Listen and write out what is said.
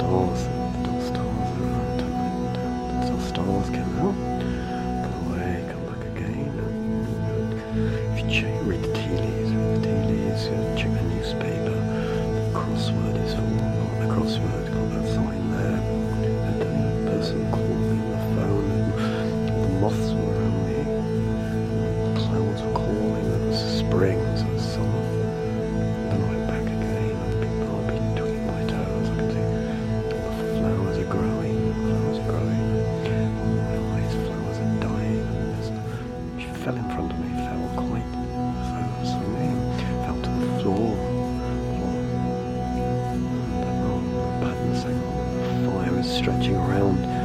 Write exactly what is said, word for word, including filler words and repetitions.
stars, little stars around, and little stars came out, go away, come back again. And, and if you check, read the tea leaves, read the tea leaves, you know, check the newspaper, the crossword is for the crossword, got that sign there, and the person called me on the phone, and the moths were around me, and the clouds were calling, it was spring, so it was summer. Then I went back again, and people, I'll be twigging my toes, I can see the flowers are growing, flowers are growing, all right, flowers are dying, and there's, she fell in front of me, fell quite so, so me, fell to the floor, floor. And the pattern sang on, the fire is stretching around